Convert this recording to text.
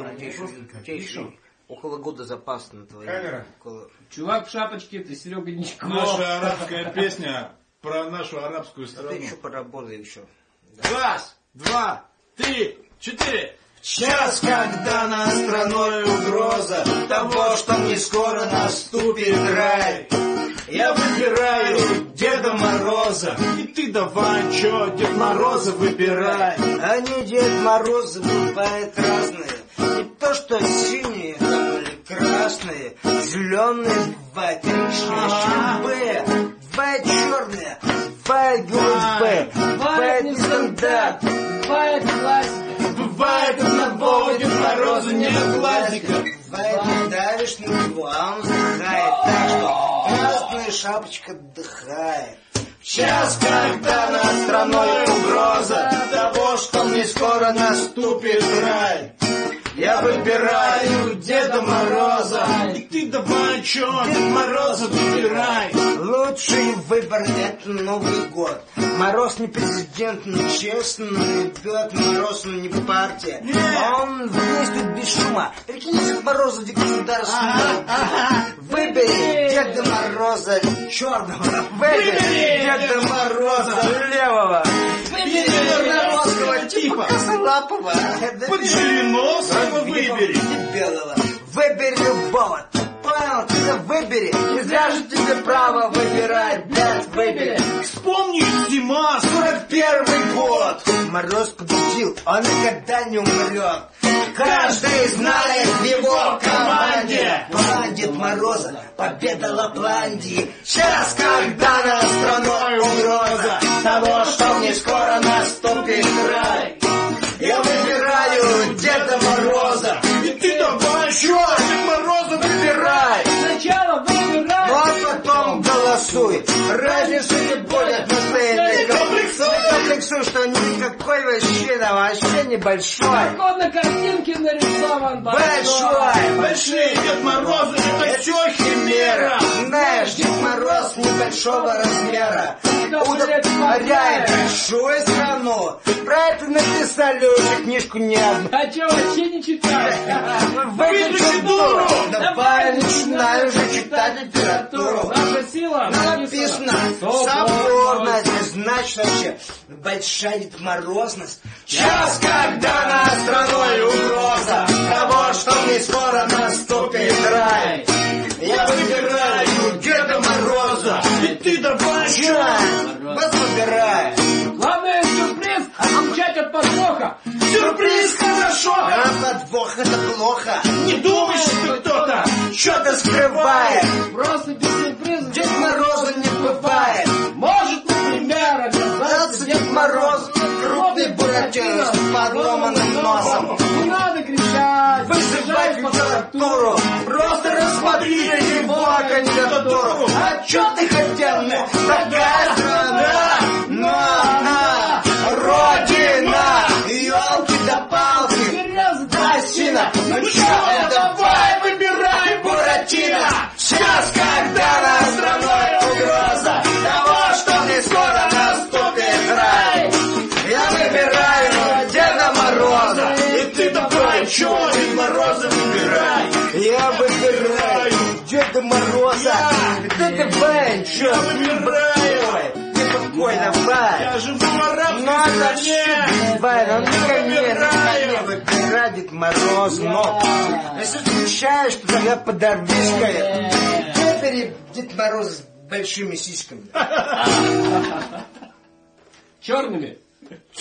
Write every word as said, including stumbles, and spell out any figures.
Надеюсь, у тебя еще около года запас на твои. Камера. Около... Чувак в шапочке, это Серега Ничков. Наша арабская песня про нашу арабскую страну. Ты еще поработай еще. Раз, два, три, четыре. Час, когда над страной угроза того, что не скоро наступит рай, я выбираю Деда Мороза. И ты давай, чё, Дед Мороза выбирай. Они, Дед Морозы, бывают разные. Не то, что синие там, или красные, зеленые бывают, коричневые, бывают черные, бывают голубые, бывают нестандарт, бывает классика. Бывает одного Дед Мороза нет глазика. Бывает, не давишь на него, а он вздыхает. Так что красная шапочка отдыхает. В час, когда над страной угроза того, что не скоро наступит рай, я выбираю Деда Мороза. И ты давай, чё, Дед Мороза выбирай. Лучший выбор — это Новый год. Мороз не президент, не честно, не пьет Мороз, но не партия. А он действует без шума. Прикинь, Дед Мороза в государственном. Выбери Деда Мороза черного. Выбери Деда Мороза левого. Выбери Деда Мороза типа косолапого. Под Жириновского выбери. Белого. Выбери любого. Понял, ты выбери. Не зря же тебе право выбирать, блядь, выбери. Вспомни зима, сорок первый год. Мороз победил, он никогда не умрет. Каждый знает в его команде. План Дед Мороза, победа Лапландии. Сейчас, когда над страной угроза того, что не скоро наступит рай, я выбираю Деда Мороза. И ты давай, чё, Дед Мороза выбирай. Сначала выбирай, ну а потом голосуй. Разница не будет настроение. Комплексуй, комплексуй, что никакой вообще, да вообще небольшой. Вот на картинке нарисован большой. Большие Дед Морозы, это всё химера. Знаешь, Дед Мороз небольшого размера удовлетворяет большую страну. Про это написали уже книжку не одну. А чё, вообще не читаешь? Выключи дуру! Давай начинай уже читать литературу. Наша сила написано соборность, значит вообще большая Дед Морозность. Час, когда над страной угроза того, что не скоро наступит рай, я выбираю Деда Мороза. И ты давай, чё, вас выбирай. Главное сюрприз, отключать от подвоха. Сюрприз хорошо, а подвох это плохо. Не думай, что кто-то что-то скрывает. Просто без сюрприза Дед Мороза не бывает. Может, например, оказаться Дед Мороз крупный буратино с подломанным носом. Не надо кричать, вызывать литературу. Просто рассмотри его кандидатуру. А чё ты хотел, ну, такая страна? Но она Родина. Ёлки да палки, осина. Ну чё, давай выбирай Буратино. Сейчас, когда над страной угроза того, что не скоро наступит рай, я выбираю Деда Мороза. И ты давай, чё, Дед Мороза выбирай. Я выбираю Деда Мороза. Ты давай, чё, выбираю. Ты какой давай. Я живу в арабской Надо стране. давай, ну не выбирай Дед Мороз, но если ты отвечаешь, то тогда подорвись-ка. Выбери Дед Мороз с большими сиськами. черными.